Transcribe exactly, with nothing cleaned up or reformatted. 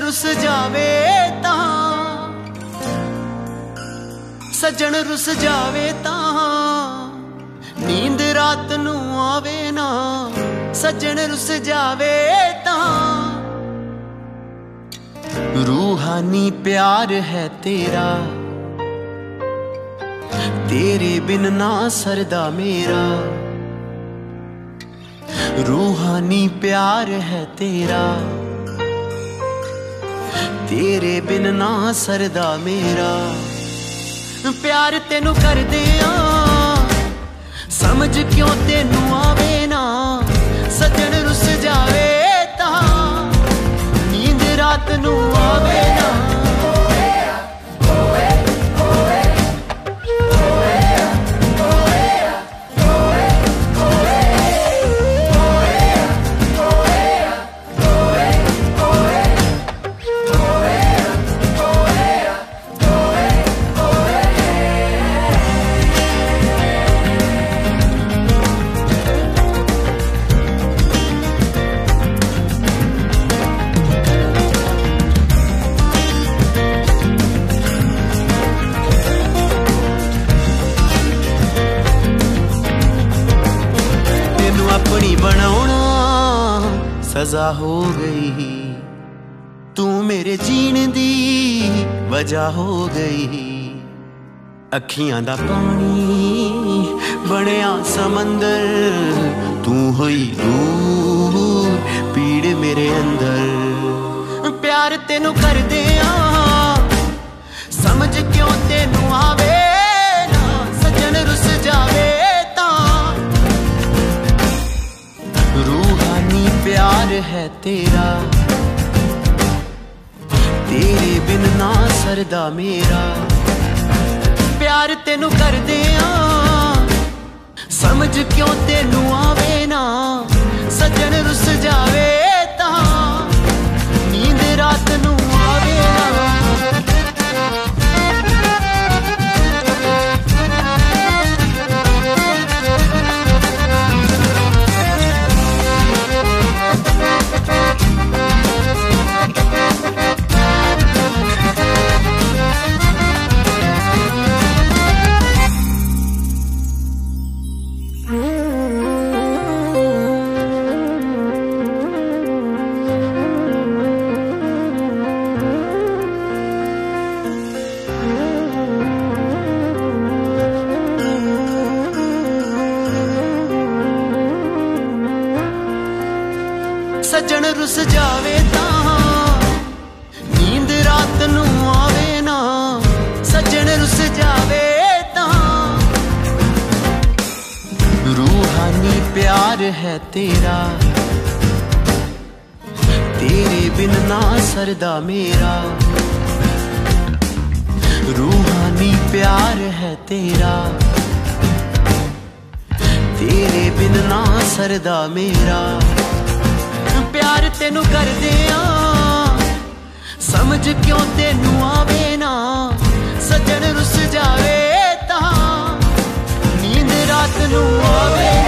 रुस जावे तां सज्जन रुस जावे तां नींद रात नू आवे ना सज्जन रुस जावे तां रूहानी प्यार है तेरा तेरे बिन ना सरदा मेरा रूहानी प्यार है तेरा तेरे बिन ना सरदा मेरा प्यार तेनू कर दिया समझ क्यों तेनू आवे ना सज्जन रुस जावे तां नींद रात नू आवे ना अपनी बनाना सजा हो गई तू मेरे जीने दी वजह हो गई अखियां दा पानी बनिया समंदर तू हुई दूर पीड़ मेरे अंदर प्यार तेनू कर दिया समझ क्यों तेनू आवे ना सज्जन रुस जावे प्यार है तेरा तेरे बिन ना सरदा मेरा प्यार तेनू कर दिया समझ क्यों तेनू आवे ना सज्जन रुस जावे तां नींद रात नू आवे ना सज्जन रुस जावे तां नींद रात नू आवे ना सज्जन रुस जावे तां रूहानी प्यार है तेरा तेरे बिन ना सरदा मेरा रूहानी प्यार है तेरा तेरे बिन ना सरदा मेरा प्यार तेनू कर दिया समझ क्यों तेनू आवे ना सज्जन रुस जावे तां नींद रात नू आवे